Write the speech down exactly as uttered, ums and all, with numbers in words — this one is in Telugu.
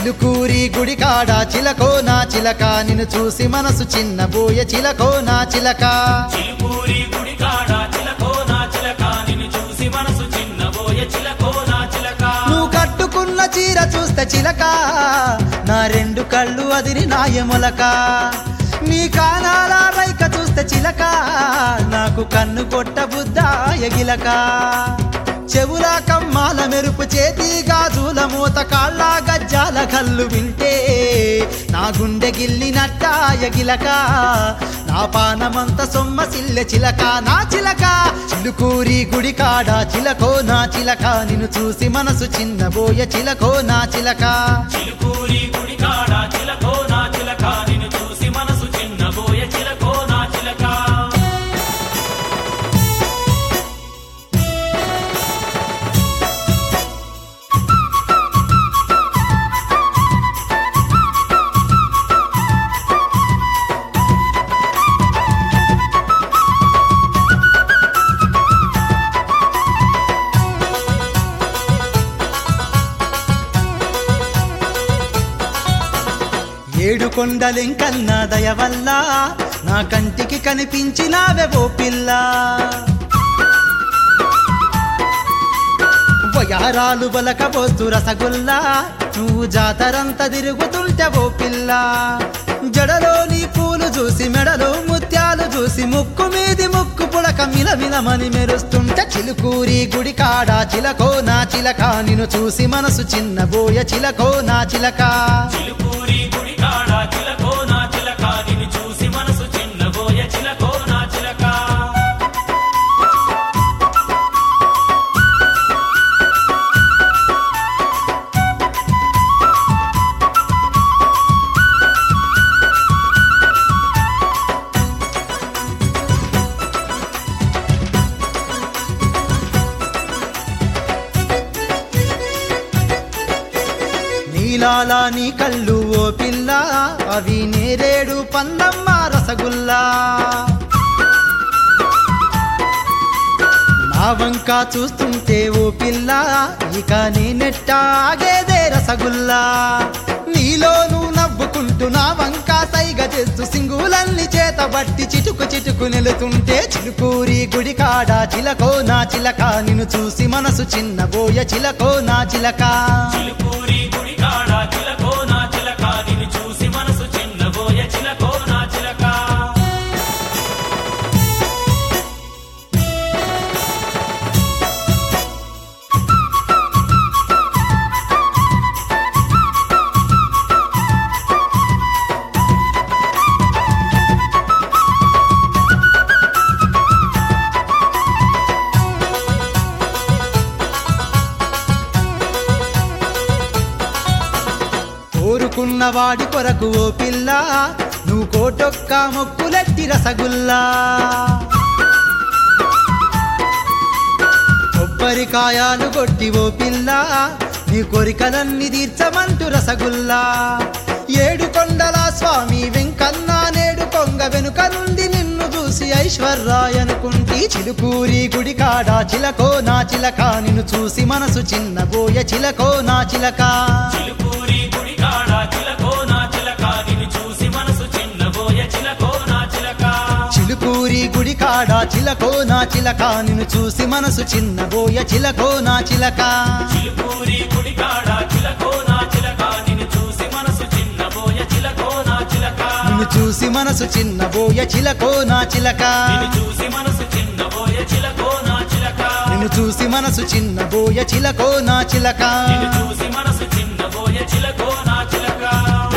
చిలుకూరి గుడికాడ చిలకో నా చిలక నిన్ను చూసి మనసు చిన్నబోయే చిలకో నా చిలక చిలుకూరి గుడికాడ చిలకో నా చిలక నిన్ను చూసి మనసు చిన్నబోయే చిలకో నా చిలక నువ్వు కట్టుకున్న చీర చూస్తే చిలక నా రెండు కళ్ళు అదిరి నాయములక నీ కానాల రైక చూస్తే చిలక నాకు కన్ను కొట్ట బుద్ధాయ గిలక చెవుల కమ్మాల మెరుపు చేతి గాజుల మూత కాళ్ళ గజ్జాల కళ్ళు వింటే నా గుండె గిల్లినట్టాయ గిలక నా పానమంత సొమ్మ సిల్లె చిలక నా చిలక చిలుకూరి గుడికాడ చిలకో నా చిలక నిన్ను చూసి మనసు చిన్నబోయే చిలకో నా చిలక చిలుకూరి గుడికాడ చిలకో నా చిలక నిన్ను చూసి మనసు చిన్నబోయే చిలకో నా చిలక ఏడు కొండలెంకన్న దయ వల్ల నా కంటికి కనిపించినావే ఓ పిల్ల వయారాలు బలకబోస్తు రసగుల్లా నువ్వు జాతరంత తిరుగుతుంటే ఓ పిల్ల జడలోని పూలు చూసి మెడలో ముత్యాలు చూసి ముక్కు మీది ముక్కు పుడక మిలమిలమని మెరుస్తుంటే చిలుకూరి గుడికాడ చిలకో నా చిలక నిన్ను చూసి మనసు చిన్నబోయే చిలకో నా చిలక చిలుకూరి గుడికాడ చిలకో నా చిలక నిన్ను చూసి మనసు చిన్నబోయే చిలకో నా చిలక నీలాలా నీ కళ్ళు ఓ పిల్ల అవి నేరేడు పందమ్మ రసగుల్లా నా వంక చూస్తుంటే ఓ పిల్ల ఇక నేనెట్టాగేదే రసగుల్లా నీలో నువ్వు నవ్వుకుంటూ నా వంక సైగ చేస్తూ సింగులన్నీ చేతబట్టి చిటుకు చిటుకు నెలుతుంటే చిలుకూరి గుడికాడ చిలకో నా చిలక నిన్ను చూసి మనసు చిన్నబోయే చిలకో నా చిలక చిలుకూరి గుడికాడ చిలకో నా చిలక నిన్ను చూసి మనసు చిన్నబోయే చిలకో నా చిలక కోరుకున్న వాడి కొరకు ఓ పిల్ల నువ్వు కోటొక్క మొక్కులెట్టి రసగుల్లా కొబ్బరికాయాలు కొట్టి ఓ పిల్ల నీ కోరికలన్నీ తీర్చమంటూ రసగుల్లా ఏడు కొండల స్వామి వెంకన్న నేడు కొంగ వెనుక నుండి నిన్ను చూసి ఐశ్వర్రాయ్ అనుకుంటి చిలుకూరి గుడికాడ చిలకో నా చిలక నిన్ను చూసి మనసు చిన్నబోయే చిలకో నా చిలక చిలుకూరి గుడికాడ చిలకో నా చిలక నిన్ను చూసి మనసు చిన్నబోయే చిలకో నా చిలక చిలుకూరి గుడికాడ చిలకో నా చిలక నిన్ను చూసి మనసు చిన్నబోయే చిలకో నా చిలక చిలుకూరి గుడికాడ చిలకో నా చిలక నిన్ను చూసి మనసు చిన్నబోయే చిలకో నా చిలక నిన్ను చూసి మనసు చిన్నబోయే చిలకో నా చిలక నిన్ను చూసి మనసు చిన్నబోయే చిలకో నా చిలక నిన్ను చూసి మనసు చిన్నబోయే చిలకో నా చిలక నిన్ను చూసి మనసు చిన్నబోయే చిలకో నా చిలక